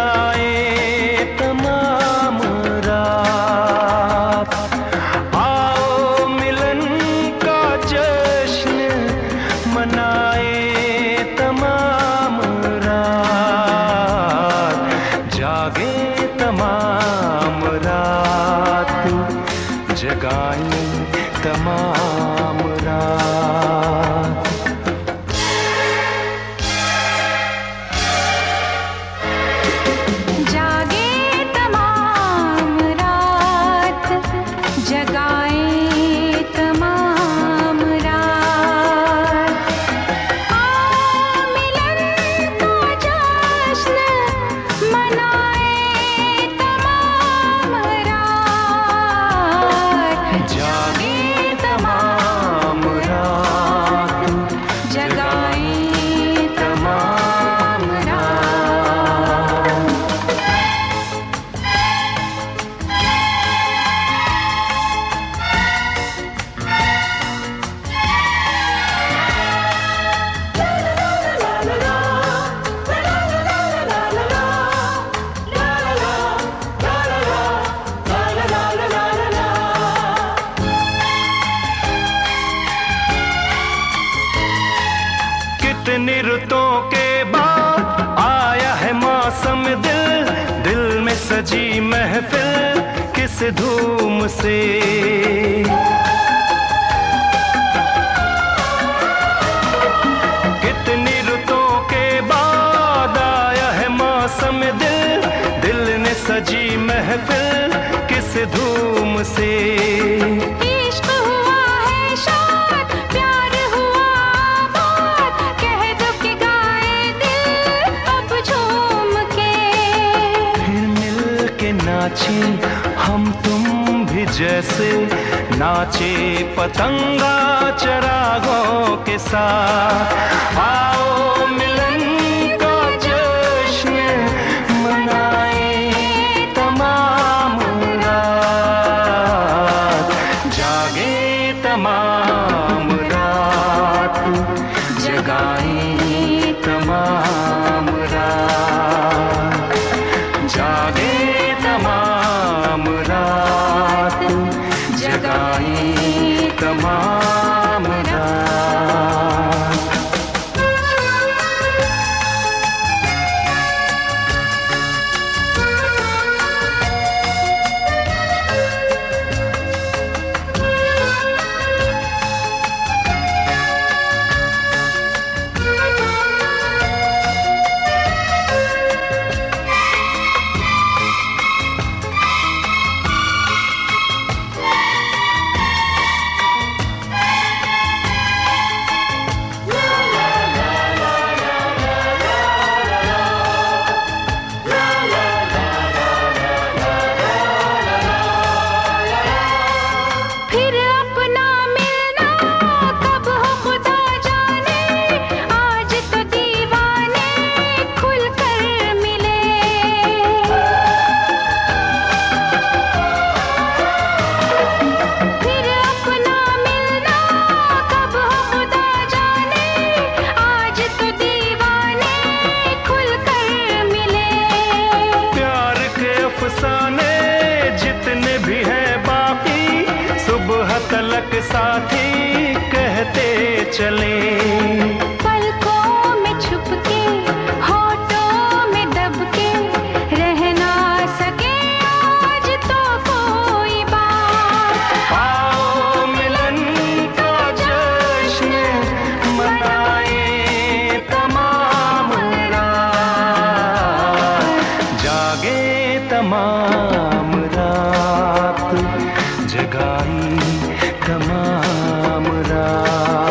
मनाए तमाम रात। आओ मिलन का जश्न मनाए तमाम रात, जागे तमाम रात, जगाए तमाम रात। जागे तमाम रात, जगाए तमाम रात। आओ मिलन का जश्न मनाए तमाम रात, जागे तमाम रात, जगाए तमाम रात। कितनी रुतों के बाद आया है मौसम, दिल दिल में सजी महफिल किस धूम से। कितनी रुतों के बाद आया है मौसम, दिल दिल ने सजी महफिल किस धूम से। इश्क हुआ है शाद, प्यार हुआ आबाद, कह दो कि गाए दिल अब झूम के। फिर मिल के नाचे हम तुम भी जैसे नाचे पतंगा चरागों के साथ। आओ मिलन का जश्न मनाए तमाम रात, जागे तमाम रात, जगाए तमाम रात, जागे तमाम रात, जगाए तमाम रात। फिर अपना मिलना कब हो खुदा जाने, आज तो दीवाने खुलकर मिले। फिर अपना मिलना कब हो खुदा जाने, आज तो दीवाने खुलकर मिले। प्यार के अफसाने जितने भी हैं बाकी, सुबह तलक साथी कहते चले। पलकों में छुप के, होठों में दब के, रह ना सके आज तो कोई बात। आओ मिलन का जश्न मनाए तमाम रात, जागे तमाम रात, जगाए तमाम रात।